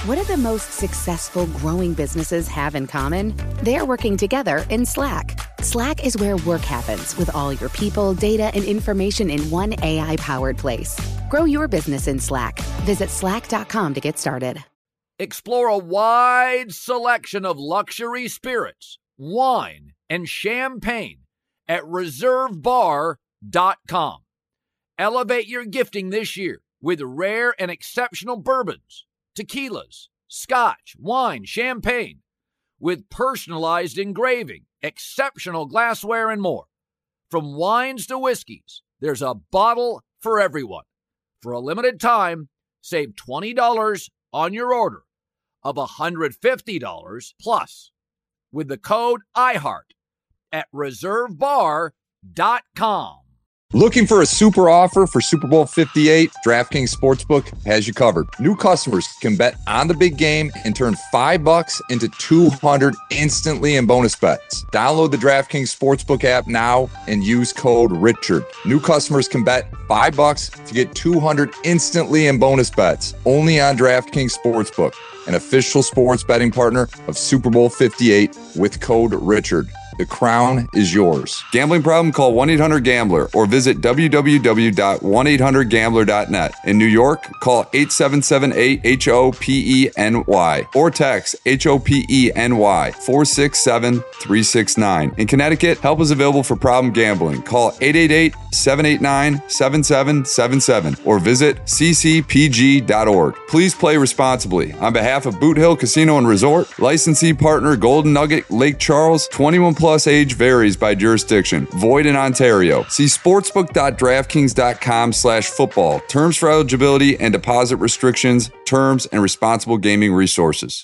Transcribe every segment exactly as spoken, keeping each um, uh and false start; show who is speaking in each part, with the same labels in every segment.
Speaker 1: What do the most successful growing businesses have in common? They're working together in Slack. Slack is where work happens with all your people, data, and information in one A I-powered place. Grow your business in Slack. Visit slack dot com to get started.
Speaker 2: Explore a wide selection of luxury spirits, wine, and champagne at reserve bar dot com. Elevate your gifting this year with rare and exceptional bourbons, tequilas, scotch, wine, champagne, with personalized engraving, exceptional glassware, and more. From wines to whiskeys, there's a bottle for everyone. For a limited time, save twenty dollars on your order of one hundred fifty dollars plus with the code iHeart at reserve bar dot com.
Speaker 3: Looking for a super offer for Super Bowl fifty-eight? DraftKings Sportsbook has you covered. New customers can bet on the big game and turn five bucks into two hundred instantly in bonus bets. Download the DraftKings Sportsbook app now and use code Richard. New customers can bet five bucks to get two hundred instantly in bonus bets. Only on DraftKings Sportsbook, an official sports betting partner of Super Bowl fifty-eight with code Richard. The crown is yours. Gambling problem? Call one eight hundred gambler or visit w w w dot one eight hundred gambler dot net. In New York, call eight seven seven eight H O P E N Y or text H O P E N Y four six seven three six nine. In Connecticut, help is available for problem gambling. Call eight eight eight seven eight nine seven seven seven seven or visit c c p g dot org. Please play responsibly. On behalf of Boot Hill Casino and Resort, licensee partner Golden Nugget Lake Charles, twenty-one plus age varies by jurisdiction. Void in Ontario. See sportsbook dot draftkings dot com slash football. Terms for eligibility and deposit restrictions, terms, and responsible gaming resources.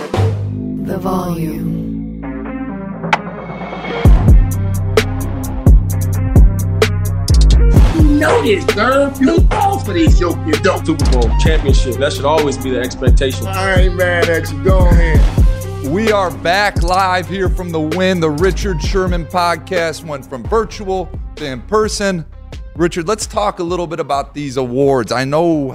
Speaker 4: The volume.
Speaker 5: You know this, sir. You fall for these yoke, you don't.
Speaker 6: Super Bowl championship. That should always be the expectation.
Speaker 5: I ain't mad at you. Go ahead.
Speaker 3: We are back live here from the Win. The Richard Sherman podcast went from virtual to in person. Richard, let's talk a little bit about these awards. I know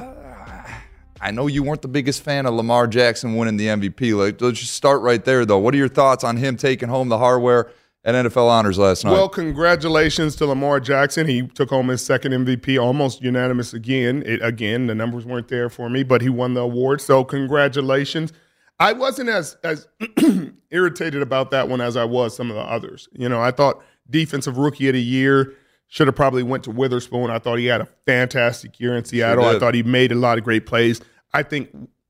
Speaker 3: I know you weren't the biggest fan of Lamar Jackson winning the M V P. Like, let's just start right there, though. What are your thoughts on him taking home the hardware at N F L Honors last night?
Speaker 7: Well, congratulations to Lamar Jackson. He took home his second M V P, almost unanimous again. It, again, the numbers weren't there for me, but he won the award, so congratulations. I wasn't as as irritated about that one as I was some of the others. You know, I thought Defensive Rookie of the Year should have probably went to Witherspoon. I thought he had a fantastic year in Seattle. Sure I thought he made a lot of great plays. I think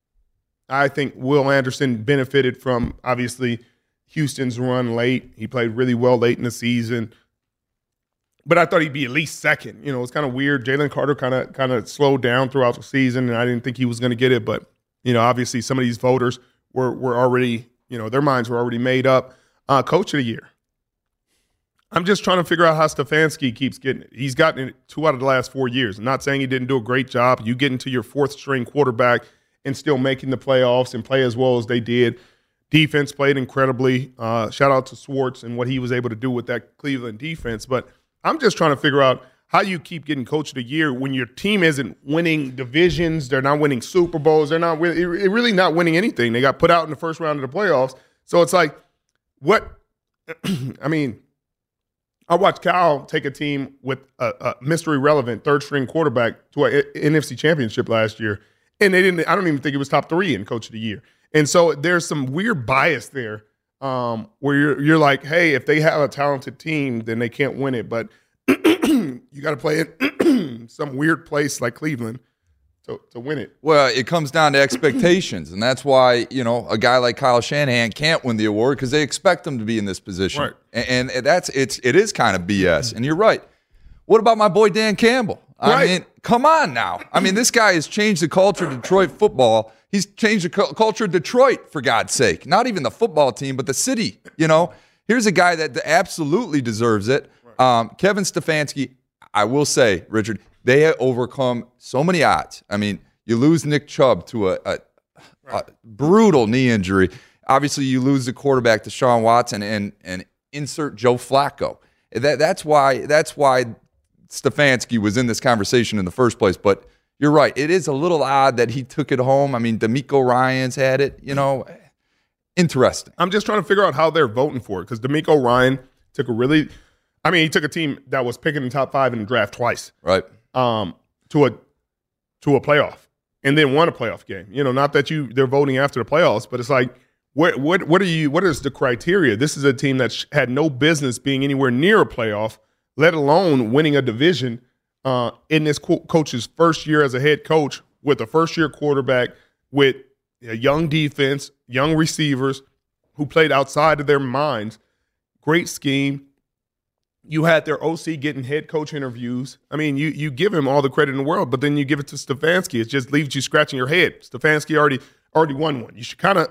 Speaker 7: I think Will Anderson benefited from, obviously, Houston's run late. He played really well late in the season. But I thought he'd be at least second. You know, it's kind of weird. Jalen Carter kind of kind of slowed down throughout the season, and I didn't think he was going to get it. But, you know, obviously some of these voters – Were, were already, you know, their minds were already made up. Uh, Coach of the Year. I'm just trying to figure out how Stefanski keeps getting it. He's gotten it two out of the last four years. I'm not saying he didn't do a great job. You get into your fourth string quarterback and still making the playoffs and play as well as they did. Defense played incredibly. Uh, shout out to Swartz and what he was able to do with that Cleveland defense. But I'm just trying to figure out how you keep getting Coach of the Year when your team isn't winning divisions, they're not winning Super Bowls, they're not win- they're really not winning anything. They got put out in the first round of the playoffs. So it's like, what – I mean, I watched Cal take a team with a, a mystery relevant third-string quarterback to an N F C championship last year, and they didn't – I don't even think it was top three in Coach of the Year. And so there's some weird bias there um, where you're, you're like, hey, if they have a talented team, then they can't win it. But – you got to play in some weird place like Cleveland to, to win it.
Speaker 3: Well, it comes down to expectations, and that's why, you know, a guy like Kyle Shanahan can't win the award because they expect him to be in this position.
Speaker 7: Right.
Speaker 3: And, and that's it's it is kind of B S. And you're right. What about my boy Dan Campbell? I
Speaker 7: right.
Speaker 3: mean, come on now. I mean, this guy has changed the culture of Detroit football. He's changed the cu- culture of Detroit, for God's sake. Not even the football team, but the city. You know, here's a guy that absolutely deserves it. Um, Kevin Stefanski, I will say, Richard, they have overcome so many odds. I mean, you lose Nick Chubb to a, a, a brutal knee injury. Obviously, you lose the quarterback to Deshaun Watson and and insert Joe Flacco. That that's why that's why Stefanski was in this conversation in the first place. But you're right. It is a little odd that he took it home. I mean, D'Amico Ryans had it, you know. Interesting.
Speaker 7: I'm just trying to figure out how they're voting for it because D'Amico Ryan took a really – I mean, he took a team that was picking in the top five in the draft twice.
Speaker 3: Right.
Speaker 7: Um, to a to a playoff and then won a playoff game. You know, not that you they're voting after the playoffs, but it's like what what what are you what is the criteria? This is a team that sh- had no business being anywhere near a playoff, let alone winning a division uh, in this co- coach's first year as a head coach with a first year quarterback with a young defense, young receivers who played outside of their minds. Great scheme. You had their O C getting head coach interviews. I mean, you you give him all the credit in the world, but then you give it to Stefanski. It just leaves you scratching your head. Stefanski already already won one. You should kind of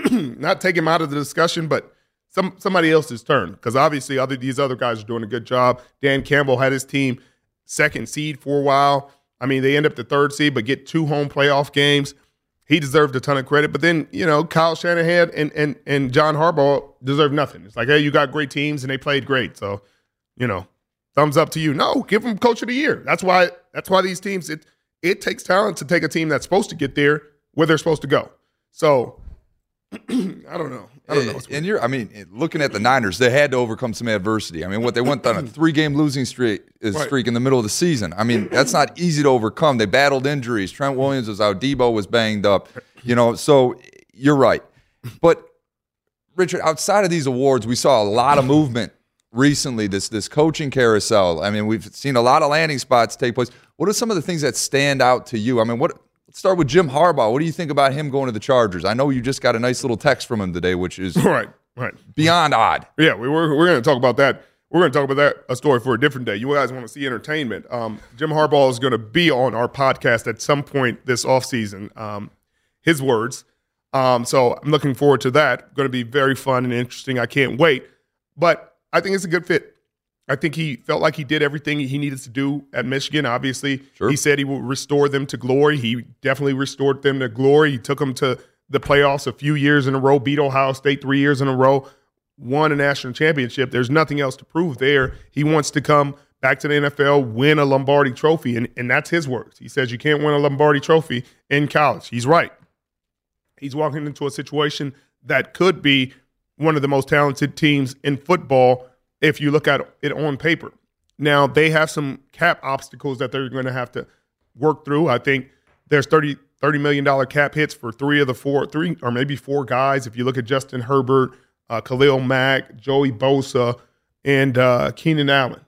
Speaker 7: not take him out of the discussion, but some somebody else's turn because obviously other these other guys are doing a good job. Dan Campbell had his team second seed for a while. I mean, they end up the third seed, but get two home playoff games. He deserved a ton of credit. But then, you know, Kyle Shanahan and and and John Harbaugh deserve nothing. It's like, hey, you got great teams and they played great. So, you know, thumbs up to you. No, give them coach of the year. That's why that's why these teams, it it takes talent to take a team that's supposed to get there where they're supposed to go. So, I don't know. I don't know.
Speaker 3: And you're, I mean, looking at the Niners, they had to overcome some adversity. I mean, what they went on a three-game losing streak, streak right. in the middle of the season. I mean, that's not easy to overcome. They battled injuries. Trent Williams was out. Debo was banged up. You know, so you're right. But, Richard, outside of these awards, we saw a lot of movement recently, this this coaching carousel. I mean, we've seen a lot of landing spots take place. What are some of the things that stand out to you? I mean, what – let's start with Jim Harbaugh. What do you think about him going to the Chargers? I know you just got a nice little text from him today, which is
Speaker 7: right, right.
Speaker 3: beyond odd.
Speaker 7: Yeah, we were, we're going to talk about that. We're going to talk about that, a story for a different day. You guys want to see entertainment. Um, Jim Harbaugh is going to be on our podcast at some point this offseason, um, his words. Um, so I'm looking forward to that. Going to be very fun and interesting. I can't wait. But I think it's a good fit. I think he felt like he did everything he needed to do at Michigan. Obviously, sure. He said he would restore them to glory. He definitely restored them to glory. He took them to the playoffs a few years in a row, beat Ohio State three years in a row, won a national championship. There's nothing else to prove there. He wants to come back to the N F L, win a Lombardi trophy, and, and that's his words. He says you can't win a Lombardi trophy in college. He's right. He's walking into a situation that could be one of the most talented teams in football if you look at it on paper. Now, they have some cap obstacles that they're going to have to work through. I think there's thirty, thirty million dollars cap hits for three of the four, three or maybe four guys. If you look at Justin Herbert, uh, Khalil Mack, Joey Bosa, and uh, Keenan Allen.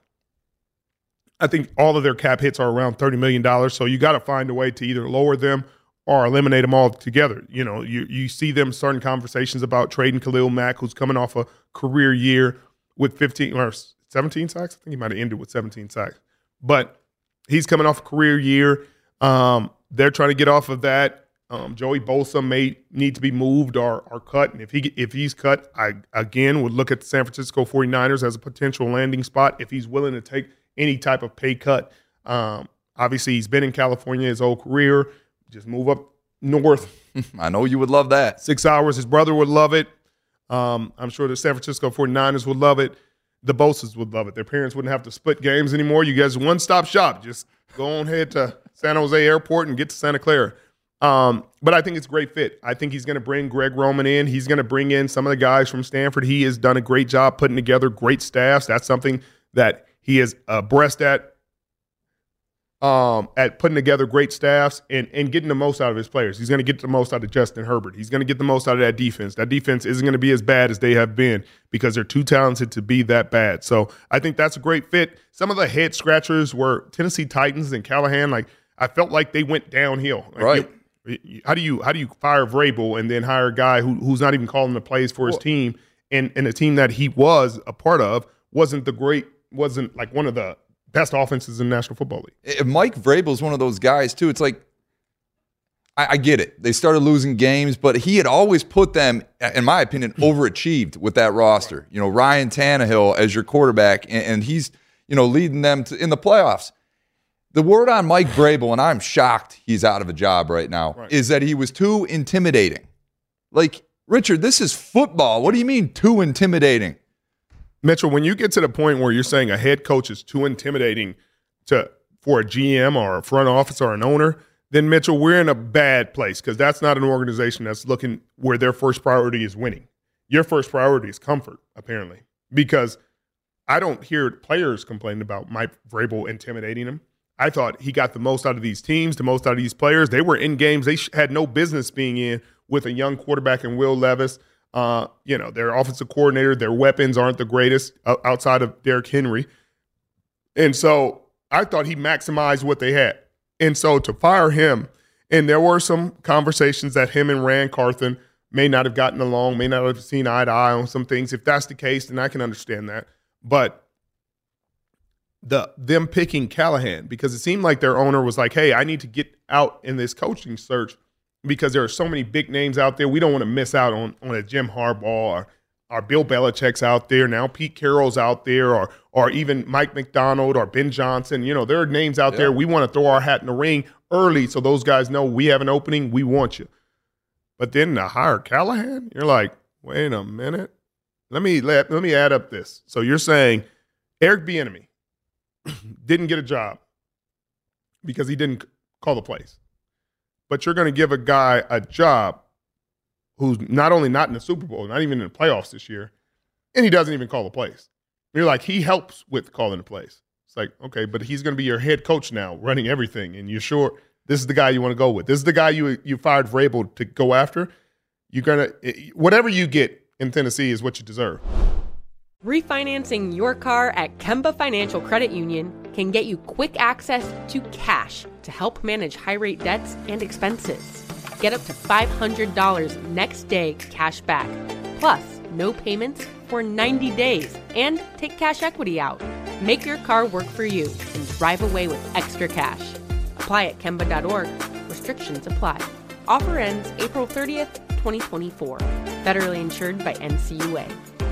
Speaker 7: I think all of their cap hits are around thirty million dollars, so you got to find a way to either lower them or eliminate them all together. You know, you, you see them starting conversations about trading Khalil Mack, who's coming off a career year with fifteen or seventeen sacks. I think he might have ended with seventeen sacks. But he's coming off a career year. Um, they're trying to get off of that. Um, Joey Bosa may need to be moved or, or cut. And if he if he's cut, I, again, would look at the San Francisco forty-niners as a potential landing spot if he's willing to take any type of pay cut. Um, obviously, he's been in California his whole career. Just move up north.
Speaker 3: I know you would love that.
Speaker 7: Six hours. His brother would love it. Um, I'm sure the San Francisco forty-niners would love it. The Bosas would love it. Their parents wouldn't have to split games anymore. You guys one-stop shop. Just go on ahead to San Jose Airport and get to Santa Clara. Um, but I think it's a great fit. I think he's going to bring Greg Roman in. He's going to bring in some of the guys from Stanford. He has done a great job putting together great staffs. That's something that he is abreast at. Um, at putting together great staffs and, and getting the most out of his players. He's going to get the most out of Justin Herbert. He's going to get the most out of that defense. That defense isn't going to be as bad as they have been because they're too talented to be that bad. So I think that's a great fit. Some of the head scratchers were Tennessee Titans and Callahan. Like, I felt like they went downhill. Like,
Speaker 3: right.
Speaker 7: You, how do you how do you fire Vrabel and then hire a guy who who's not even calling the plays for his well, team and, and a team that he was a part of wasn't the great, wasn't like one of the best offenses in the National Football League.
Speaker 3: Mike Vrabel is one of those guys, too. It's like, I, I get it. They started losing games, but he had always put them, in my opinion, overachieved with that roster. You know, Ryan Tannehill as your quarterback, and, and he's, you know, leading them to, in the playoffs. The word on Mike Vrabel, and I'm shocked he's out of a job right now, right. is that he was too intimidating. Like, Richard, this is football. What do you mean too intimidating?
Speaker 7: Mitchell, when you get to the point where you're saying a head coach is too intimidating to for a G M or a front office or an owner, then Mitchell, we're in a bad place because that's not an organization that's looking where their first priority is winning. Your first priority is comfort, apparently, because I don't hear players complaining about Mike Vrabel intimidating them. I thought he got the most out of these teams, the most out of these players. They were in games they had no business being in with a young quarterback in Will Levis. Uh, you know, their offensive coordinator, their weapons aren't the greatest outside of Derrick Henry. And so I thought he maximized what they had. And so to fire him, and there were some conversations that him and Rand Carthon may not have gotten along, may not have seen eye to eye on some things. If that's the case, then I can understand that. But the them picking Callahan, because it seemed like their owner was like, hey, I need to get out in this coaching search because there are so many big names out there. We don't want to miss out on, on a Jim Harbaugh or, or Bill Belichick's out there. Now Pete Carroll's out there or or even Mike McDonald or Ben Johnson. You know, there are names out yeah. there. We want to throw our hat in the ring early so those guys know we have an opening. We want you. But then to hire Callahan, you're like, wait a minute. Let me let, let me add up this. So you're saying Eric Bieniemy didn't get a job because he didn't call the plays. But you're going to give a guy a job who's not only not in the Super Bowl, not even in the playoffs this year, and he doesn't even call the plays. You're like, he helps with calling the plays. It's like, okay, but he's going to be your head coach now, running everything, and you're sure this is the guy you want to go with. This is the guy you you fired Vrabel to go after. You're going to – whatever you get in Tennessee is what you deserve.
Speaker 8: Refinancing your car at Kemba Financial Credit Union can get you quick access to cash to help manage high-rate debts and expenses. Get up to five hundred dollars next day cash back, plus no payments for ninety days, and take cash equity out. Make your car work for you and drive away with extra cash. Apply at Kemba dot org. Restrictions apply. Offer ends April thirtieth, twenty twenty-four. Federally insured by N C U A.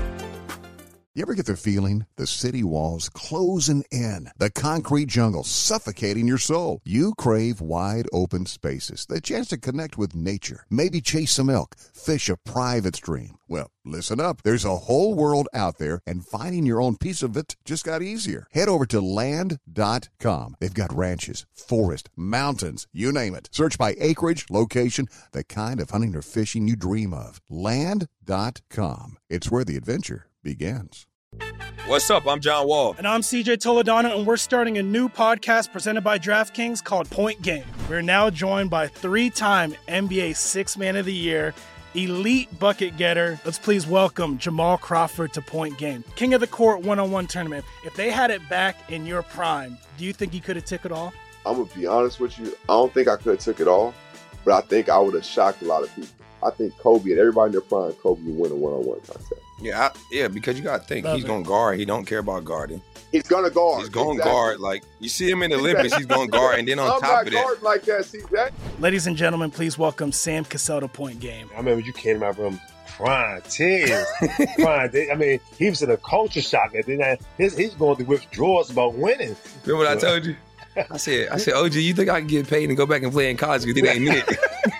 Speaker 9: You ever get the feeling the city walls closing in, the concrete jungle suffocating your soul? You crave wide open spaces, the chance to connect with nature, maybe chase some elk, fish a private stream. Well, listen up. There's a whole world out there, and finding your own piece of it just got easier. Head over to land dot com. They've got ranches, forest, mountains, you name it. Search by acreage, location, the kind of hunting or fishing you dream of. land dot com. It's where the adventure begins.
Speaker 6: What's up? I'm John Wall.
Speaker 10: And I'm C J Toledano, and we're starting a new podcast presented by DraftKings called Point Game. We're now joined by three-time N B A Sixth Man of the Year, elite bucket getter. Let's please welcome Jamal Crawford to Point Game. King of the Court one-on-one tournament. If they had it back in your prime, do you think you could have took it all?
Speaker 11: I'm going to be honest with you. I don't think I could have took it all, but I think I would have shocked a lot of people. I think Kobe and everybody in their prime, Kobe would win a one-on-one contest.
Speaker 12: Yeah, I, yeah, because you got to think, Love he's going to guard. He don't care about guarding.
Speaker 11: He's going to guard.
Speaker 12: He's going to
Speaker 11: exactly.
Speaker 12: guard. Like, you see him in the Olympics, he's going to guard. And then on
Speaker 11: I'm
Speaker 12: top of that.
Speaker 11: I'm not guarding like that, C J.
Speaker 10: Ladies and gentlemen, please welcome Sam Cassell to Point Game.
Speaker 13: I remember you came out from prime tears. prime, I mean, he was in a culture shock. And then his, he's going through withdrawals about winning.
Speaker 12: Remember what I told you? I said, I said, O G, you think I can get paid and go back and play in college because it ain't it?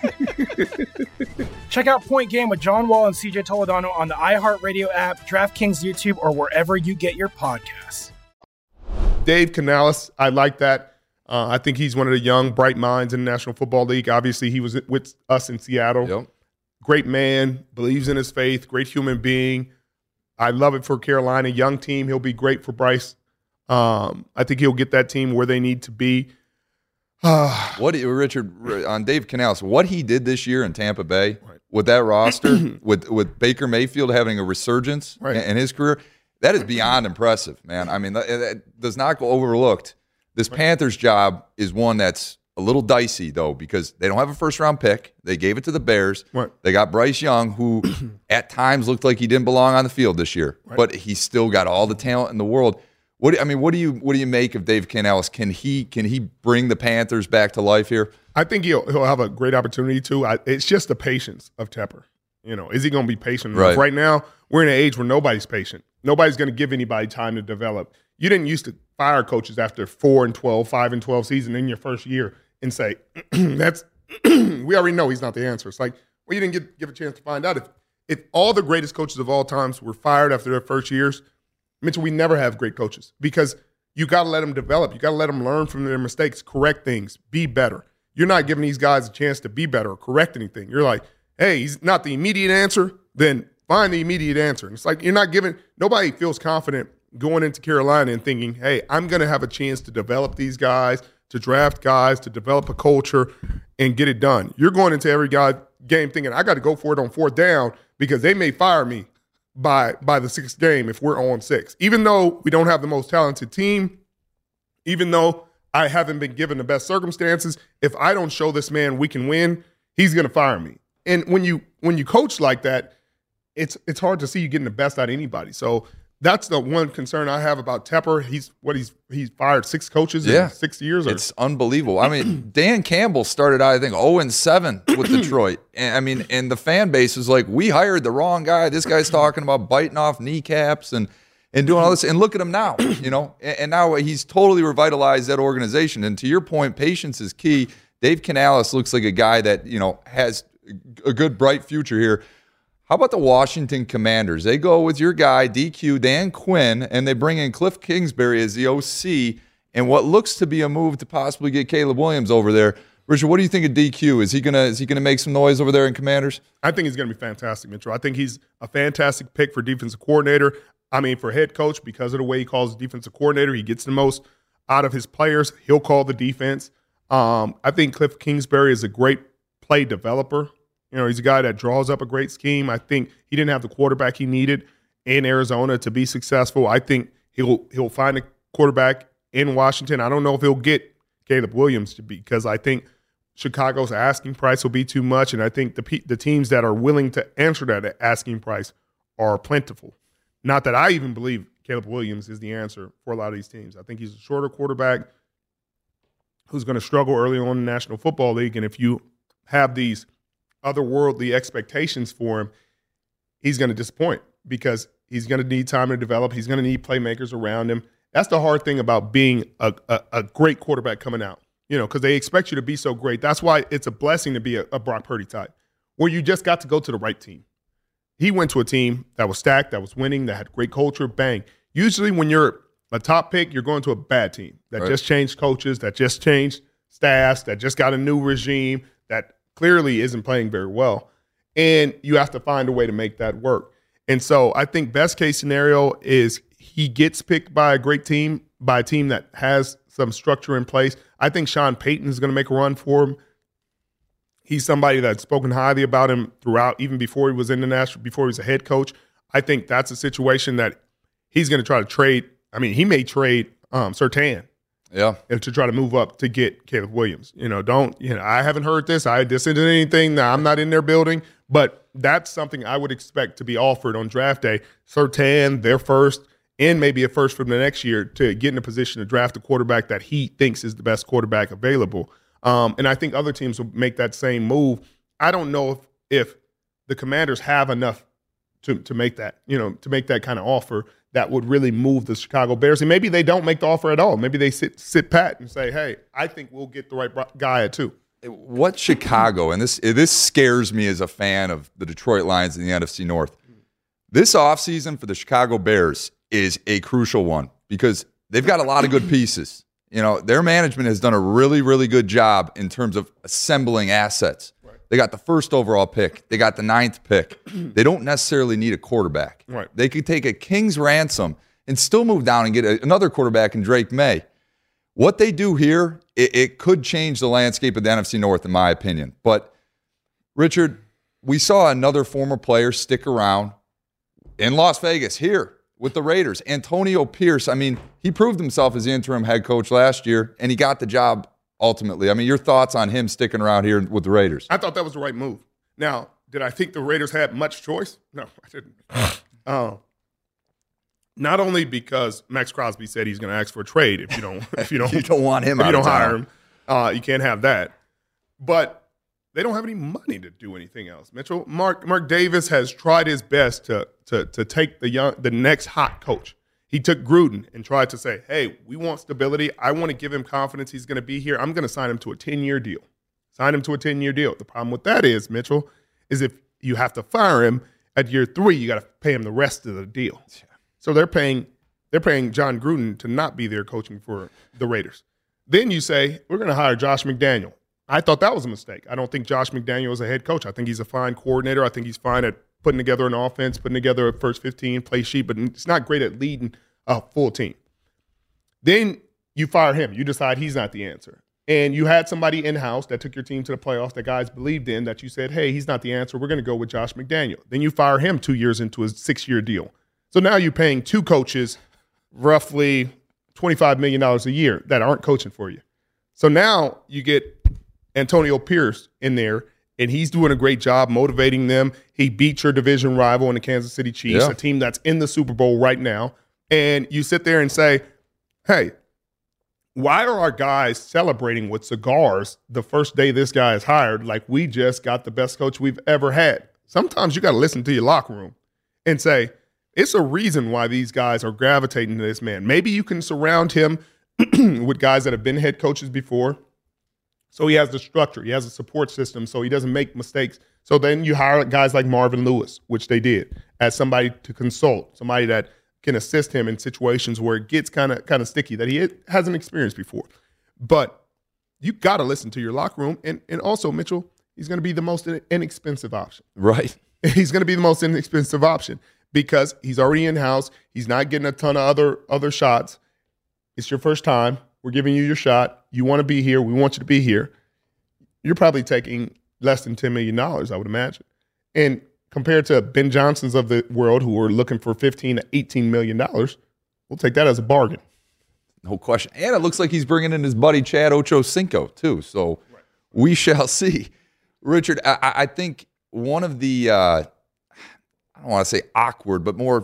Speaker 10: Check out Point Game with John Wall and C J Toledano on the iHeartRadio app, DraftKings YouTube, or wherever you get your podcasts.
Speaker 7: Dave Canales, I like that. Uh, I think he's one of the young, bright minds in the National Football League. Obviously, he was with us in Seattle.
Speaker 3: Yep.
Speaker 7: Great man, believes in his faith, great human being. I love it for Carolina. Young team. He'll be great for Bryce. Um, I think he'll get that team where they need to be.
Speaker 3: What Richard on Dave Canales, what he did this year in Tampa Bay right. with that roster, with with Baker Mayfield having a resurgence right. in, in his career, that is beyond impressive, man. I mean, that, that does not go overlooked. This right. Panthers job is one that's a little dicey though because they don't have a first round pick. They gave it to the Bears.
Speaker 7: Right.
Speaker 3: They got Bryce Young, who at times looked like he didn't belong on the field this year, right. but he's still got all the talent in the world. What I mean, what do you what do you make of Dave Canales? Can he can he bring the Panthers back to life here?
Speaker 7: I think he'll he'll have a great opportunity to. I, it's just the patience of Tepper. You know, is he going to be patient enough?
Speaker 3: Right.
Speaker 7: Right now, we're in an age where nobody's patient. Nobody's going to give anybody time to develop. You didn't used to fire coaches after four and twelve, five and twelve season in your first year and say, "That's we already know he's not the answer." It's like, well, you didn't get give a chance to find out. If if all the greatest coaches of all times were fired after their first years. Mitchell, we never have great coaches because you got to let them develop. You got to let them learn from their mistakes, correct things, be better. you're not giving these guys a chance to be better or correct anything. You're like, hey, he's not the immediate answer, then find the immediate answer. And it's like you're not giving – nobody feels confident going into Carolina and thinking, hey, I'm going to have a chance to develop these guys, to draft guys, to develop a culture and get it done. You're going into every guy game thinking, I got to go for it on fourth down because they may fire me by by the sixth game if we're on six. Even though we don't have the most talented team, even though I haven't been given the best circumstances, if I don't show this man we can win, he's going to fire me. And when you when you coach like that, it's it's hard to see you getting the best out of anybody. So that's the one concern I have about Tepper. He's what he's he's fired six coaches
Speaker 3: yeah.
Speaker 7: in six years. Or?
Speaker 3: It's unbelievable. I mean, Dan Campbell started out, I think, oh and seven with Detroit. And I mean, and the fan base was like, we hired the wrong guy. This guy's talking about biting off kneecaps and and doing all this. And look at him now, you know. And, and now he's totally revitalized that organization. And to your point, patience is key. Dave Canales looks like a guy that, you know, has a good, bright future here. How about the Washington Commanders? They go with your guy, D Q, Dan Quinn, and they bring in Cliff Kingsbury as the O C and what looks to be a move to possibly get Caleb Williams over there. Richard, what do you think of D Q? Is he gonna is he gonna make some noise over there in Commanders?
Speaker 7: I think he's gonna be fantastic, Mitchell. I think he's a fantastic pick for defensive coordinator. I mean, for head coach, because of the way he calls defensive coordinator, he gets the most out of his players. He'll call the defense. Um, I think Cliff Kingsbury is a great play developer. You know, he's a guy that draws up a great scheme. I think he didn't have the quarterback he needed in Arizona to be successful. I think he'll he'll find a quarterback in Washington. I don't know if he'll get Caleb Williams to be, because I think Chicago's asking price will be too much, and I think the the teams that are willing to answer that asking price are plentiful. Not that I even believe Caleb Williams is the answer for a lot of these teams. I think he's a shorter quarterback who's going to struggle early on in the National Football League, and if you have these otherworldly expectations for him, he's going to disappoint because he's going to need time to develop. He's going to need playmakers around him. That's the hard thing about being a, a, a great quarterback coming out, you know, because they expect you to be so great. That's why it's a blessing to be a, a Brock Purdy type, where you just got to go to the right team. He went to a team that was stacked, that was winning, that had great culture, bang. Usually when you're a top pick, you're going to a bad team that right. just changed coaches, that just changed staffs, that just got a new regime, that clearly isn't playing very well, and you have to find a way to make that work. And so I think best case scenario is he gets picked by a great team, by a team that has some structure in place. I think Sean Payton is going to make a run for him. He's somebody that's spoken highly about him throughout, even before he was in the national, before he was a head coach. I think that's a situation that he's going to try to trade. I mean, he may trade um, Surtain.
Speaker 3: Yeah,
Speaker 7: to try to move up to get Caleb Williams. You know, don't, you know, I haven't heard this. I this isn't anything that I'm not in their building, but that's something I would expect to be offered on draft day. Surtain, their first, and maybe a first from the next year to get in a position to draft a quarterback that he thinks is the best quarterback available. Um, and I think other teams will make that same move. I don't know if, if the Commanders have enough to to make that, you know, to make that kind of offer that would really move the Chicago Bears. And maybe they don't make the offer at all. Maybe they sit sit pat and say, hey, I think we'll get the right guy at two.
Speaker 3: What Chicago, and this this scares me as a fan of the Detroit Lions in the N F C North, this offseason for the Chicago Bears is a crucial one because they've got a lot of good pieces. You know, their management has done a really, really good job in terms of assembling assets. Right. They got the first overall pick. They got the ninth pick. They don't necessarily need a quarterback.
Speaker 7: Right.
Speaker 3: They could take a king's ransom and still move down and get a, another quarterback in Drake May. What they do here, it, it could change the landscape of the N F C North, in my opinion. But, Richard, we saw another former player stick around in Las Vegas here with the Raiders. Antonio Pierce, I mean, he proved himself as the interim head coach last year, and he got the job ultimately. I mean, your thoughts on him sticking around here with the Raiders?
Speaker 7: I thought that was the right move. Now, did I think the Raiders had much choice? No, I didn't. uh, not only because Max Crosby said he's going to ask for a trade if you don't if you don't
Speaker 3: you don't want him
Speaker 7: if
Speaker 3: out
Speaker 7: you don't
Speaker 3: of
Speaker 7: hire
Speaker 3: town.
Speaker 7: him, uh, you can't have that. But they don't have any money to do anything else. Mitchell, Mark Mark Davis has tried his best to to to take the young the next hot coach. He took Gruden and tried to say, hey, we want stability. I want to give him confidence he's going to be here. I'm going to sign him to a ten-year deal. Sign him to a ten-year deal. The problem with that is, Mitchell, is if you have to fire him at year three, you got to pay him the rest of the deal. So they're paying they're paying John Gruden to not be there coaching for the Raiders. Then you say, we're going to hire Josh McDaniel. I thought that was a mistake. I don't think Josh McDaniel is a head coach. I think he's a fine coordinator. I think he's fine at putting together an offense, putting together a first fifteen play sheet, but it's not great at leading a full team. Then you fire him. You decide he's not the answer. And you had somebody in-house that took your team to the playoffs that guys believed in, that you said, hey, he's not the answer. We're going to go with Josh McDaniel. Then you fire him two years into his six-year deal. So now you're paying two coaches roughly twenty-five million dollars a year that aren't coaching for you. So now you get Antonio Pierce in there, and he's doing a great job motivating them. He beat your division rival in the Kansas City Chiefs,
Speaker 3: Yeah.
Speaker 7: a team that's in the Super Bowl right now. And you sit there and say, hey, why are our guys celebrating with cigars the first day this guy is hired like we just got the best coach we've ever had? Sometimes you got to listen to your locker room and say, it's a reason why these guys are gravitating to this man. Maybe you can surround him with guys that have been head coaches before, so he has the structure. He has a support system so he doesn't make mistakes. So then you hire guys like Marvin Lewis, which they did, as somebody to consult, somebody that can assist him in situations where it gets kind of kind of sticky that he hasn't experienced before. But you got to listen to your locker room. And, and also, Mitchell, he's going to be the most inexpensive option.
Speaker 3: Right.
Speaker 7: He's going to be the most inexpensive option because he's already in-house. He's not getting a ton of other other shots. It's your first time. We're giving you your shot. You want to be here. We want you to be here. You're probably taking less than ten million dollars, I would imagine. And compared to Ben Johnson's of the world who are looking for fifteen to eighteen million dollars, we'll take that as a bargain.
Speaker 3: No question. And it looks like he's bringing in his buddy Chad Ochocinco, too. So right. we shall see. Richard, I, I think one of the, uh, I don't want to say awkward, but more,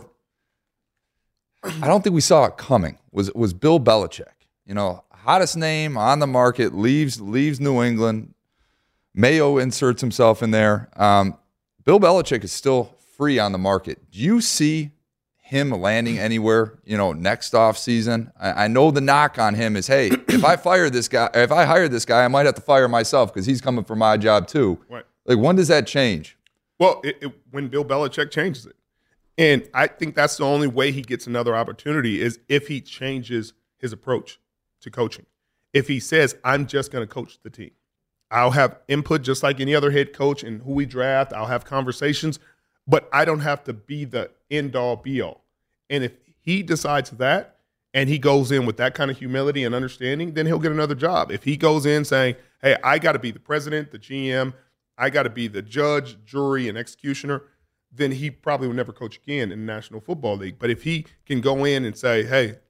Speaker 3: I don't think we saw it coming, was was Bill Belichick. You know, hottest name on the market, leaves leaves New England. Mayo inserts himself in there. Um, Bill Belichick is still free on the market. Do you see him landing anywhere, you know, next off season? I, I know the knock on him is, hey, if I fire this guy, if I hire this guy, I might have to fire myself because he's coming for my job too.
Speaker 7: Right.
Speaker 3: Like, when does that change?
Speaker 7: Well, it, it, when Bill Belichick changes it. And I think that's the only way he gets another opportunity is if he changes his approach to coaching. If he says, I'm just going to coach the team. I'll have input just like any other head coach in who we draft. I'll have conversations, but I don't have to be the end-all, be-all. And if he decides that and he goes in with that kind of humility and understanding, then he'll get another job. If he goes in saying, hey, I got to be the president, the G M, I got to be the judge, jury, and executioner, then he probably will never coach again in the National Football League. But if he can go in and say, hey,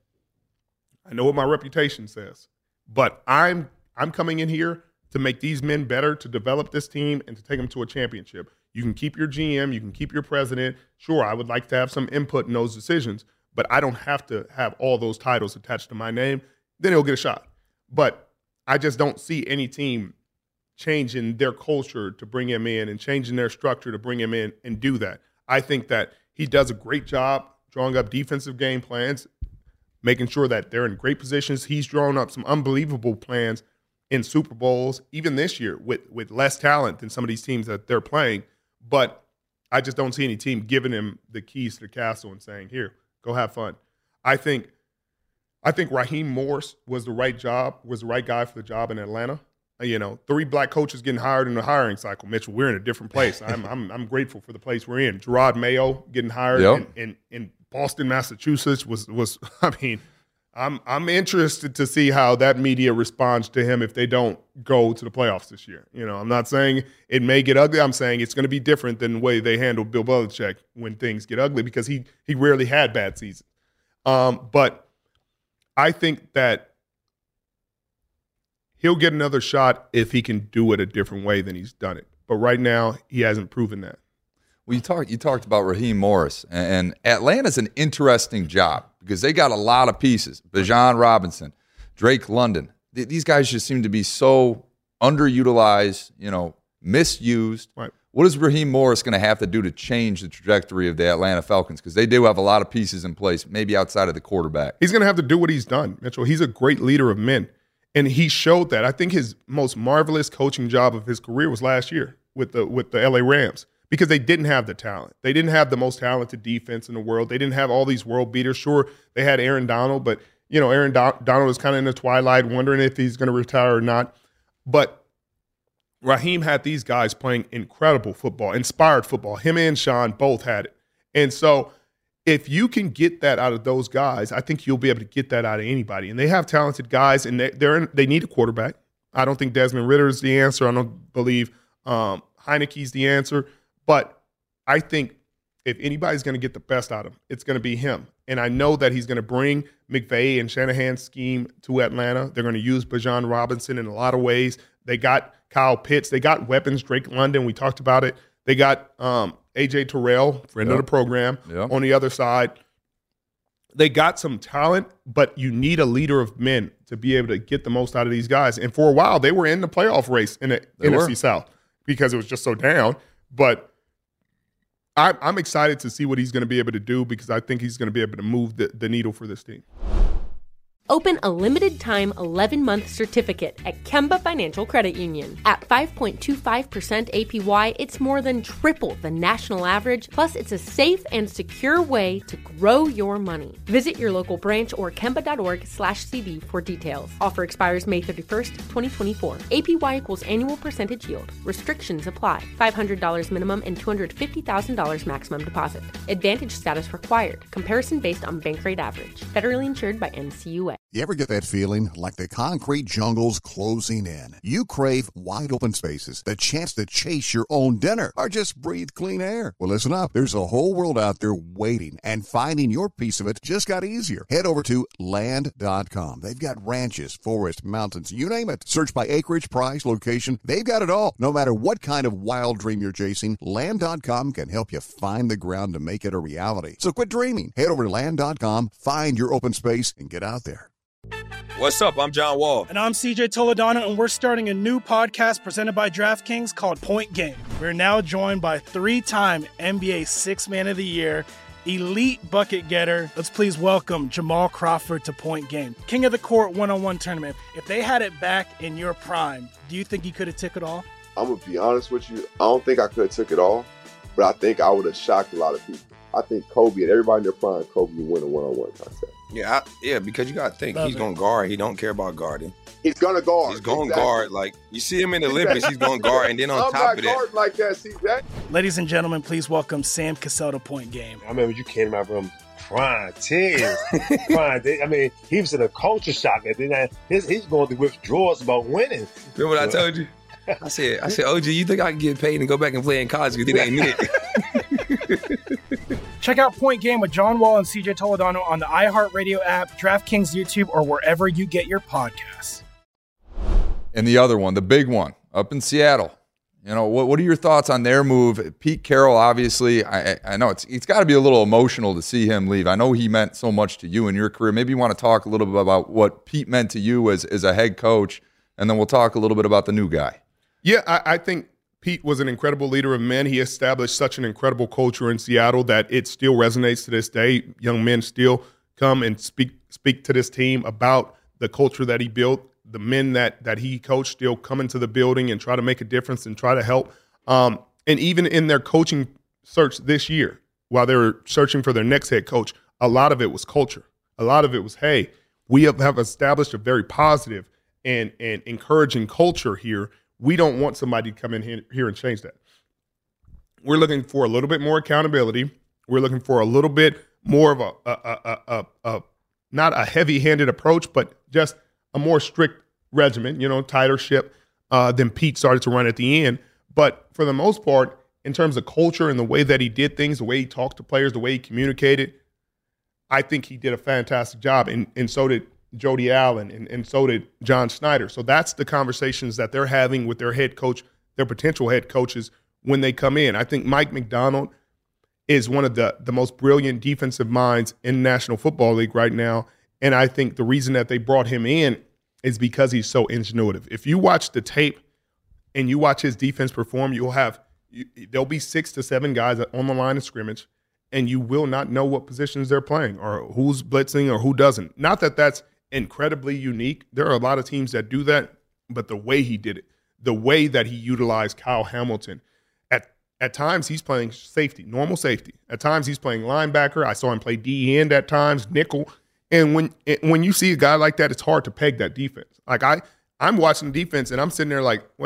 Speaker 7: I know what my reputation says, but I'm I'm coming in here to make these men better, to develop this team, and to take them to a championship. You can keep your G M, you can keep your president. Sure, I would like to have some input in those decisions, but I don't have to have all those titles attached to my name. Then he'll get a shot. But I just don't see any team changing their culture to bring him in and changing their structure to bring him in and do that. I think that he does a great job drawing up defensive game plans, making sure that they're in great positions. He's drawn up some unbelievable plans in Super Bowls, even this year, with, with less talent than some of these teams that they're playing. But I just don't see any team giving him the keys to the castle and saying, here, go have fun. I think I think Raheem Morris was the right job, was the right guy for the job in Atlanta. You know, three black coaches getting hired in the hiring cycle. Mitchell, we're in a different place. I'm I'm, I'm grateful for the place we're in. Gerard Mayo getting hired
Speaker 3: Yep.
Speaker 7: in, in, in Boston, Massachusetts was was I mean, I'm I'm interested to see how that media responds to him if they don't go to the playoffs this year. You know, I'm not saying it may get ugly. I'm saying it's going to be different than the way they handled Bill Belichick when things get ugly because he he rarely had bad seasons. Um, but I think that he'll get another shot if he can do it a different way than he's done it. But right now, he hasn't proven that.
Speaker 3: Well, you talked you talked about Raheem Morris, and Atlanta's an interesting job because they got a lot of pieces. Bijan Robinson, Drake London. Th- these guys just seem to be so underutilized, you know, misused.
Speaker 7: Right.
Speaker 3: What is Raheem Morris going to have to do to change the trajectory of the Atlanta Falcons? Because they do have a lot of pieces in place, maybe outside of the quarterback.
Speaker 7: He's going to have to do what he's done, Mitchell. He's a great leader of men, and he showed that. I think his most marvelous coaching job of his career was last year with the with the L A Rams. Because they didn't have the talent. They didn't have the most talented defense in the world. They didn't have all these world beaters. Sure, they had Aaron Donald, but, you know, Aaron Don- Donald was kind of in the twilight wondering if he's going to retire or not. But Raheem had these guys playing incredible football, inspired football. Him and Sean both had it. And so if you can get that out of those guys, I think you'll be able to get that out of anybody. And they have talented guys, and they, they're in, they need a quarterback. I don't think Desmond Ritter is the answer. I don't believe um, Heineke's the answer. But I think if anybody's going to get the best out of him, it's going to be him. And I know that he's going to bring McVay and Shanahan's scheme to Atlanta. They're going to use Bijan Robinson in a lot of ways. They got Kyle Pitts. They got weapons, Drake London. We talked about it. They got um, A J Terrell, friend yep. of the program, yep. on the other side. They got some talent, but you need a leader of men to be able to get the most out of these guys. And for a while, they were in the playoff race in the they N F C were. South because it was just so down. But I, I'm excited to see what he's going to be able to do because I think he's going to be able to move the, the needle for this team.
Speaker 8: Open a limited-time eleven-month certificate at Kemba Financial Credit Union. At five point two five percent A P Y, it's more than triple the national average, plus it's a safe and secure way to grow your money. Visit your local branch or kemba.org slash CD for details. Offer expires May thirty-first, twenty twenty-four. A P Y equals annual percentage yield. Restrictions apply. five hundred dollars minimum and two hundred fifty thousand dollars maximum deposit. Advantage status required. Comparison based on bank rate average. Federally insured by N C U A.
Speaker 9: You ever get that feeling like the concrete jungle's closing in? You crave wide open spaces, the chance to chase your own dinner, or just breathe clean air. Well, listen up. There's a whole world out there waiting, and finding your piece of it just got easier. Head over to land dot com. They've got ranches, forests, mountains, you name it. Search by acreage, price, location. They've got it all. No matter what kind of wild dream you're chasing, land dot com can help you find the ground to make it a reality. So quit dreaming. Head over to land dot com, find your open space, and get out there.
Speaker 6: What's up? I'm John Wall.
Speaker 10: And I'm C J Toledano, and we're starting a new podcast presented by DraftKings called Point Game. We're now joined by three-time N B A Sixth Man of the Year, elite bucket getter. Let's please welcome Jamal Crawford to Point Game. King of the Court one-on-one tournament. If they had it back in your prime, do you think you could have took it all?
Speaker 11: I'm going to be honest with you. I don't think I could have took it all, but I think I would have shocked a lot of people. I think Kobe and everybody in their prime, Kobe would win a one-on-one contest.
Speaker 12: Yeah, I, yeah, because you got to think, Love he's going to guard. He don't care about guarding.
Speaker 11: He's going to guard.
Speaker 12: He's going to
Speaker 11: exactly.
Speaker 12: guard. Like, you see him in the Olympics, he's going to guard. And then on
Speaker 11: I'm
Speaker 12: top
Speaker 11: not
Speaker 12: of that.
Speaker 11: like that, C J.
Speaker 10: Ladies and gentlemen, please welcome Sam Cassell to Point Game.
Speaker 13: I remember you came in my room crying, tears, crying. I mean, he was in a culture shock. And then his, he's going through withdrawals about winning.
Speaker 12: Remember what I told you? I said, I said, O G, you think I can get paid and go back and play in college because it ain't it?
Speaker 10: Check out Point Game with John Wall and C J Toledano on the iHeartRadio app, DraftKings YouTube, or wherever you get your podcasts.
Speaker 3: And the other one, the big one, up in Seattle. You know, what what are your thoughts on their move? Pete Carroll, obviously, I, I know it's it's got to be a little emotional to see him leave. I know he meant so much to you in your career. Maybe you want to talk a little bit about what Pete meant to you as, as a head coach, and then we'll talk a little bit about the new guy.
Speaker 7: Yeah, I, I think Pete was an incredible leader of men. He established such an incredible culture in Seattle that it still resonates to this day. Young men still come and speak speak to this team about the culture that he built. The men that that he coached still come into the building and try to make a difference and try to help. Um, and even in their coaching search this year, while they were searching for their next head coach, a lot of it was culture. A lot of it was, hey, we have, have established a very positive and, and encouraging culture here. We don't want somebody to come in here, here and change that. We're looking for a little bit more accountability. We're looking for a little bit more of a, a, a, a, a not a heavy-handed approach, but just a more strict regimen, you know, tighter ship uh, than Pete started to run at the end. But for the most part, in terms of culture and the way that he did things, the way he talked to players, the way he communicated, I think he did a fantastic job. And, and so did Jody Allen, and, and so did John Snyder. So that's the conversations that they're having with their head coach, their potential head coaches when they come in. I think Mike Macdonald is one of the, the most brilliant defensive minds in the National Football League right now. And I think the reason that they brought him in is because he's so ingenuitive. If you watch the tape and you watch his defense perform, you'll have you, there'll be six to seven guys on the line of scrimmage, and you will not know what positions they're playing or who's blitzing or who doesn't. Not that that's incredibly unique. There are a lot of teams that do that, but the way he did it, the way that he utilized Kyle Hamilton, at at times he's playing safety, normal safety. At times he's playing linebacker. I saw him play D end at times, nickel. And when when you see a guy like that, it's hard to peg that defense. Like I, I'm watching the defense and I'm sitting there like, wait,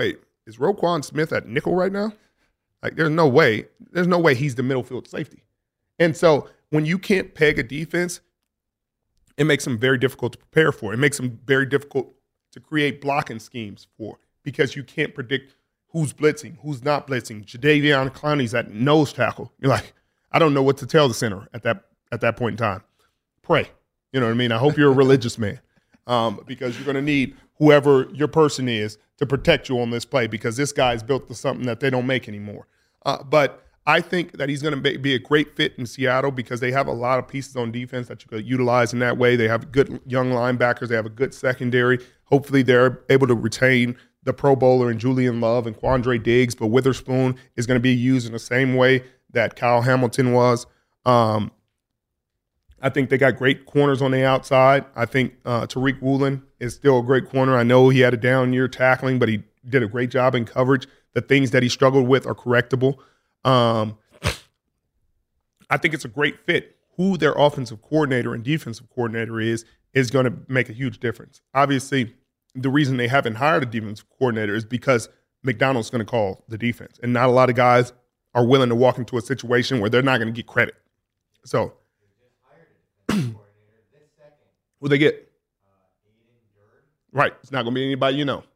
Speaker 7: is Roquan Smith at nickel right now? Like, there's no way. There's no way he's the middle field safety. And so when you can't peg a defense, it makes them very difficult to prepare for. It makes them very difficult to create blocking schemes for because you can't predict who's blitzing, who's not blitzing. Jadeveon Clowney's at nose tackle. You're like, I don't know what to tell the center at that at that point in time. Pray. You know what I mean? I hope you're a religious man um, because you're going to need whoever your person is to protect you on this play because this guy's built to something that they don't make anymore. Uh, but I think that he's going to be a great fit in Seattle because they have a lot of pieces on defense that you could utilize in that way. They have good young linebackers. They have a good secondary. Hopefully they're able to retain the Pro Bowler in Julian Love and Quandre Diggs, but Witherspoon is going to be used in the same way that Kyle Hamilton was. Um, I think they got great corners on the outside. I think uh, Tariq Woolen is still a great corner. I know he had a down year tackling, but he did a great job in coverage. The things that he struggled with are correctable. Um, I think it's a great fit. Who their offensive coordinator and defensive coordinator is, is going to make a huge difference. Obviously, the reason they haven't hired a defensive coordinator is because McDonald's going to call the defense. And not a lot of guys are willing to walk into a situation where they're not going to get credit. So, who they get? Right. It's not going to be anybody you know.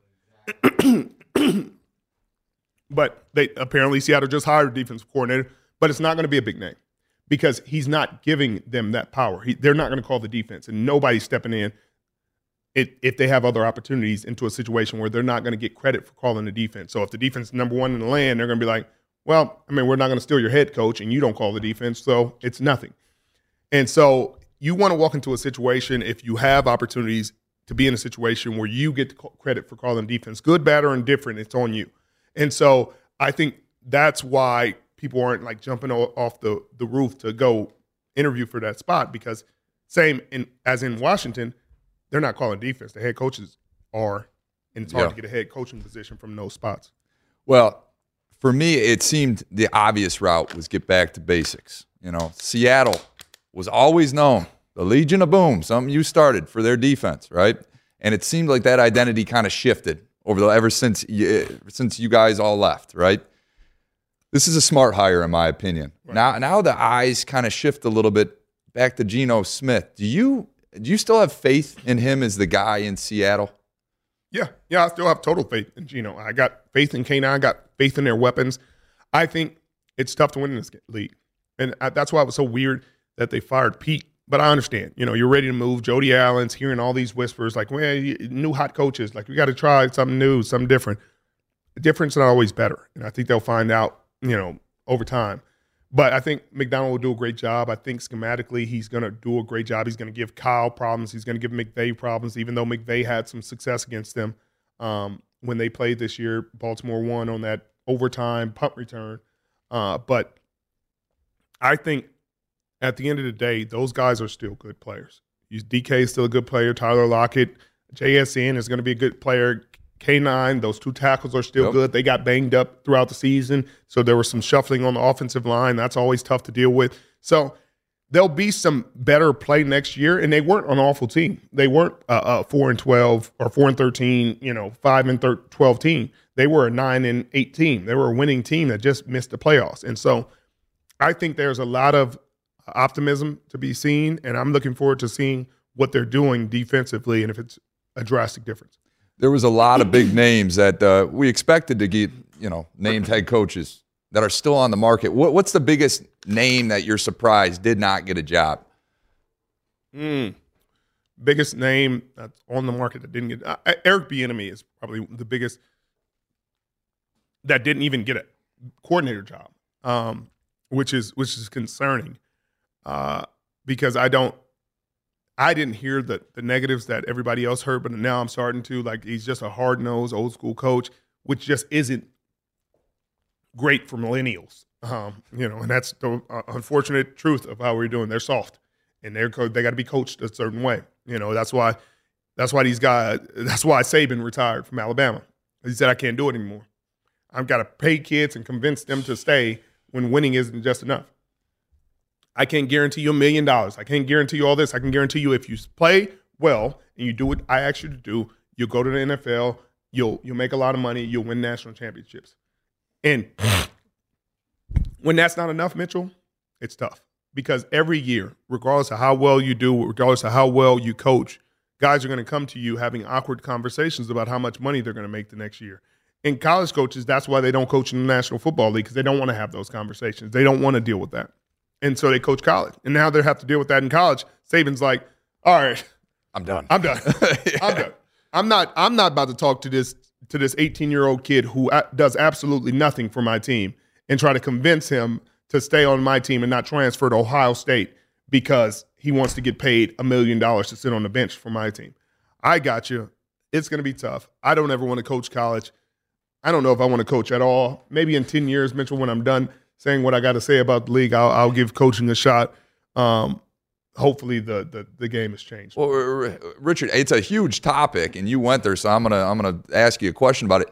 Speaker 7: But they apparently Seattle just hired a defensive coordinator, but it's not going to be a big name because he's not giving them that power. He, they're not going to call the defense, and nobody's stepping in it, if they have other opportunities into a situation where they're not going to get credit for calling the defense. So if the defense is number one in the land, they're going to be like, well, I mean, we're not going to steal your head coach, and you don't call the defense, so it's nothing. And so you want to walk into a situation if you have opportunities to be in a situation where you get credit for calling defense, good, bad, or indifferent, it's on you. And so I think that's why people aren't like jumping off the, the roof to go interview for that spot because same in as in Washington, they're not calling defense. The head coaches are, and it's hard
Speaker 3: Yeah.
Speaker 7: to get a head coaching position from those spots.
Speaker 3: Well, for me, it seemed the obvious route was get back to basics. You know, Seattle was always known, the Legion of Boom, something you started for their defense, right? And it seemed like that identity kind of shifted over the ever since you, since you guys all left, right? This is a smart hire, in my opinion. Right. Now, now the eyes kind of shift a little bit back to Geno Smith. Do you do you still have faith in him as the guy in Seattle?
Speaker 7: Yeah, yeah, I still have total faith in Geno. I got faith in K nine. I got faith in their weapons. I think it's tough to win in this league, and I, that's why it was so weird that they fired Pete. But I understand, you know, you're ready to move. Jody Allen's hearing all these whispers like, well, new hot coaches, like we got to try something new, something different. Different's not always better, and I think they'll find out, you know, over time. But I think McDonald will do a great job. I think schematically he's going to do a great job. He's going to give Kyle problems. He's going to give McVay problems, even though McVay had some success against them um, when they played this year. Baltimore won on that overtime punt return. Uh, but I think at the end of the day, those guys are still good players. D K is still a good player. Tyler Lockett. J S N is going to be a good player. K nine, those two tackles are still yep. good. They got banged up throughout the season, so there was some shuffling on the offensive line. That's always tough to deal with. So there'll be some better play next year, and they weren't an awful team. They weren't a, a four and twelve or four and thirteen, you know, five and twelve team. They were a nine and eight team. They were a winning team that just missed the playoffs. And so I think there's a lot of optimism to be seen, and I'm looking forward to seeing what they're doing defensively and if it's a drastic difference.
Speaker 3: There was a lot of big names that uh, we expected to get, you know, named head coaches that are still on the market. What, what's the biggest name that you're surprised did not get a job?
Speaker 7: Mm. Biggest name that's on the market that didn't get uh, – Eric Bieniemy is probably the biggest that didn't even get a coordinator job, um, which is which is concerning uh, because I don't – I didn't hear the, the negatives that everybody else heard, but now I'm starting to. Like, he's just a hard-nosed, old-school coach, which just isn't great for millennials. Um, you know, and that's the uh, unfortunate truth of how we're doing. They're soft, and they're co- they got to be coached a certain way. You know, that's why that's why these guys. That's why Saban retired from Alabama. He said, "I can't do it anymore. I've got to pay kids and convince them to stay when winning isn't just enough." I can't guarantee you a million dollars. I can't guarantee you all this. I can guarantee you if you play well and you do what I ask you to do, you'll go to the N F L, You'll you'll make a lot of money. You'll win national championships. And when that's not enough, Mitchell, it's tough. Because every year, regardless of how well you do, regardless of how well you coach, guys are going to come to you having awkward conversations about how much money they're going to make the next year. And college coaches, that's why they don't coach in the National Football League, because they don't want to have those conversations. They don't want to deal with that. And so they coach college. And now they have to deal with that in college. Saban's like, all right.
Speaker 3: I'm done.
Speaker 7: I'm done. yeah. I'm done. I'm not I'm not about to talk to this to this eighteen-year-old kid who does absolutely nothing for my team and try to convince him to stay on my team and not transfer to Ohio State because he wants to get paid a million dollars to sit on the bench for my team. I got you. It's going to be tough. I don't ever want to coach college. I don't know if I want to coach at all. Maybe in ten years, Mitchell, when I'm done saying what I got to say about the league, I'll, I'll give coaching a shot. Um, hopefully the, the the game has changed.
Speaker 3: Well, Richard, it's a huge topic, and you went there, so I'm gonna I'm gonna ask you a question about it.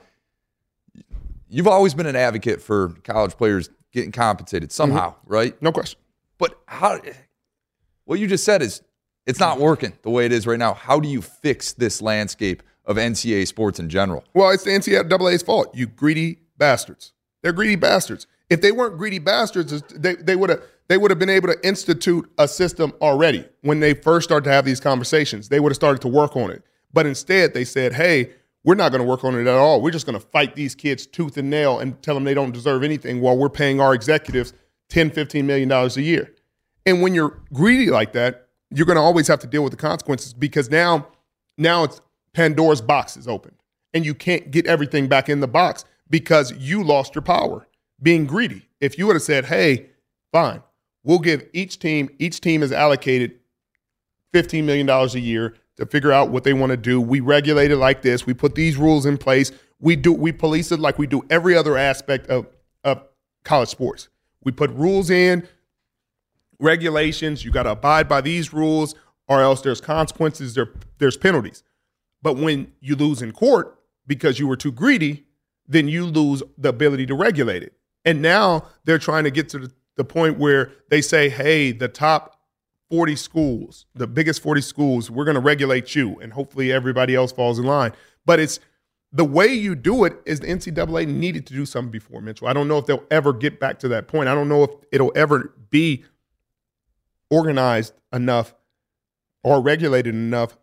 Speaker 3: You've always been an advocate for college players getting compensated somehow, mm-hmm. right?
Speaker 7: No question.
Speaker 3: But how? What you just said is it's not working the way it is right now. How do you fix this landscape of N C double A sports in general?
Speaker 7: Well, it's the N C double A's fault. You greedy bastards. They're greedy bastards. If they weren't greedy bastards, they they would have they would have been able to institute a system already when they first started to have these conversations. They would have started to work on it. But instead, they said, "Hey, we're not going to work on it at all. We're just going to fight these kids tooth and nail and tell them they don't deserve anything while we're paying our executives ten, fifteen million dollars a year." And when you're greedy like that, you're going to always have to deal with the consequences because now, now it's Pandora's box is opened and you can't get everything back in the box because you lost your power being greedy. If you would have said, "Hey, fine, we'll give each team, each team is allocated fifteen million dollars a year to figure out what they want to do. We regulate it like this. We put these rules in place. We do we police it like we do every other aspect of, of college sports. We put rules in, regulations. You got to abide by these rules or else there's consequences, there, there's penalties. But when you lose in court because you were too greedy, then you lose the ability to regulate it. And now they're trying to get to the, the point where they say, hey, the top forty schools, the biggest forty schools, we're going to regulate you, and hopefully everybody else falls in line. But it's the way you do it is the N C double A needed to do something before, Mitchell. I don't know if they'll ever get back to that point. I don't know if it'll ever be organized enough or regulated enough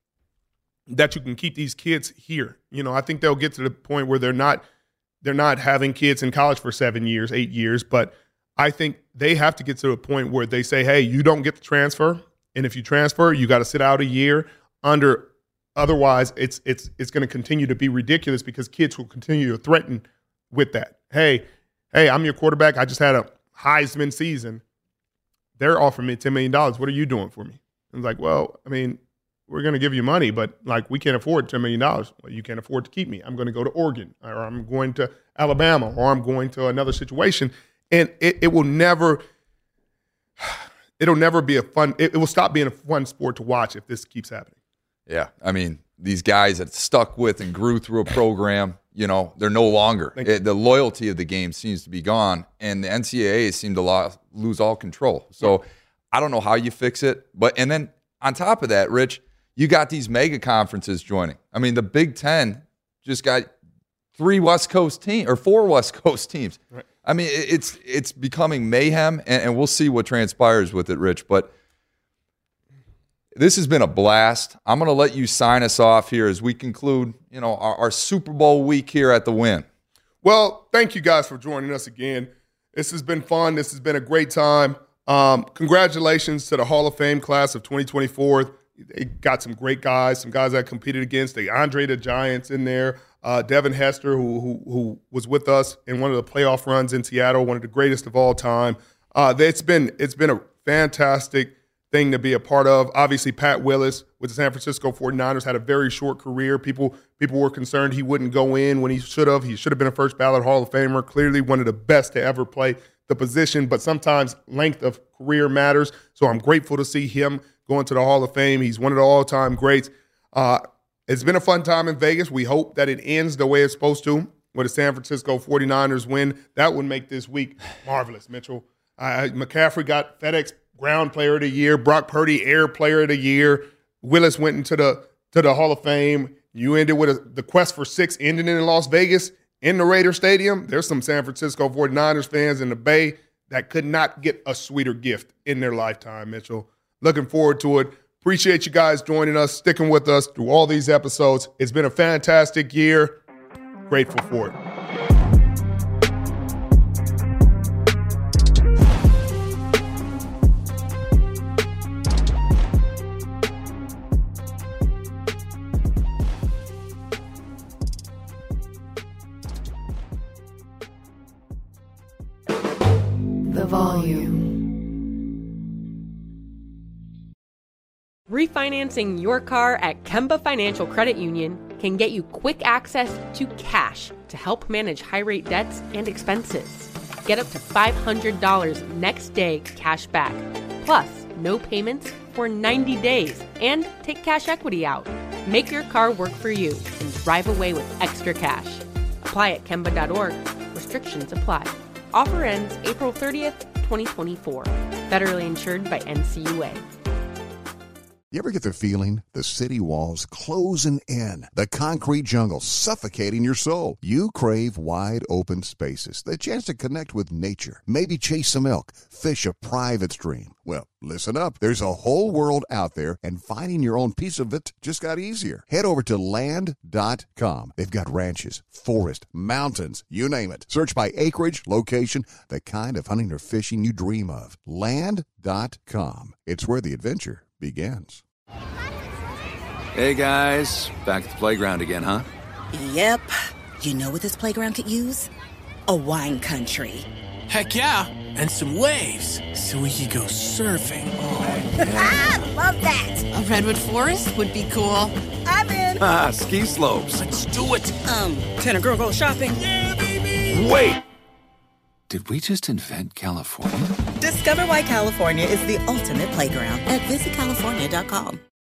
Speaker 7: that you can keep these kids here. You know, I think they'll get to the point where they're not they're not having kids in college for seven years, eight years, but I think they have to get to a point where they say, hey, you don't get to transfer, and if you transfer, you got to sit out a year under. Otherwise, it's it's it's going to continue to be ridiculous because kids will continue to threaten with that. Hey, hey, I'm your quarterback. I just had a Heisman season. They're offering me ten million dollars. What are you doing for me? I was like, well, I mean, we're going to give you money, but like we can't afford ten million dollars. Well, you can't afford to keep me. I'm going to go to Oregon, or I'm going to Alabama, or I'm going to another situation. And it, it will never, it'll never be a fun, it, it will stop being a fun sport to watch if this keeps happening.
Speaker 3: Yeah, I mean, these guys that stuck with and grew through a program, you know, they're no longer. It, the loyalty of the game seems to be gone, and the N C double A seem to lo- lose all control. So I don't know how you fix it. But and then on top of that, Rich, you got these mega conferences joining. I mean, the Big Ten just got three West Coast teams or four West Coast teams. Right. I mean, it, it's it's becoming mayhem, and, and we'll see what transpires with it, Rich. But this has been a blast. I'm going to let you sign us off here as we conclude, you know, our, our Super Bowl week here at the Win.
Speaker 7: Well, thank you guys for joining us again. This has been fun. This has been a great time. Um, congratulations to the Hall of Fame class of twenty twenty-four. They got some great guys, some guys that I competed against. The Andre the Giant's in there. Uh, Devin Hester, who, who who was with us in one of the playoff runs in Seattle, one of the greatest of all time. Uh, it's been it's been a fantastic thing to be a part of. Obviously, Pat Willis with the San Francisco forty-niners had a very short career. People people were concerned he wouldn't go in when he should have. He should have been a first ballot Hall of Famer. Clearly one of the best to ever play the position, but sometimes length of career matters. So I'm grateful to see him going to the Hall of Fame. He's one of the all-time greats. Uh, it's been a fun time in Vegas. We hope that it ends the way it's supposed to, where the San Francisco forty-niners win. That would make this week marvelous, Mitchell. Uh, McCaffrey got FedEx Ground Player of the Year. Brock Purdy Air Player of the Year. Willis went into the to the Hall of Fame. You ended with a, the quest for six ending in Las Vegas in the Raider Stadium. There's some San Francisco forty-niners fans in the Bay that could not get a sweeter gift in their lifetime, Mitchell. Looking forward to it. Appreciate you guys joining us, sticking with us through all these episodes. It's been a fantastic year. Grateful for it.
Speaker 4: The volume.
Speaker 8: Refinancing your car at Kemba Financial Credit Union can get you quick access to cash to help manage high-rate debts and expenses. Get up to five hundred dollars next day cash back, plus no payments for ninety days, and take cash equity out. Make your car work for you and drive away with extra cash. Apply at Kemba dot org. Restrictions apply. Offer ends April thirtieth, twenty twenty-four. Federally insured by N C U A.
Speaker 9: You ever get the feeling the city walls closing in, the concrete jungle suffocating your soul? You crave wide open spaces, the chance to connect with nature, maybe chase some elk, fish a private stream. Well, listen up. There's a whole world out there, and finding your own piece of it just got easier. Head over to land dot com. They've got ranches, forest, mountains, you name it. Search by acreage, location, the kind of hunting or fishing you dream of. land dot com. It's where the adventure begins.
Speaker 14: Hey guys, back at the playground again, huh?
Speaker 15: Yep. You know what this playground could use? A wine country.
Speaker 16: Heck yeah, and some waves so we could go surfing. Oh,
Speaker 15: yeah. Ah, love that.
Speaker 17: A redwood forest would be cool.
Speaker 15: I'm in.
Speaker 14: Ah, ski slopes.
Speaker 16: Let's do it.
Speaker 15: Um, can a girl go shopping?
Speaker 16: Yeah, baby.
Speaker 14: Wait. Did we just invent California?
Speaker 15: Discover why California is the ultimate playground at visit california dot com.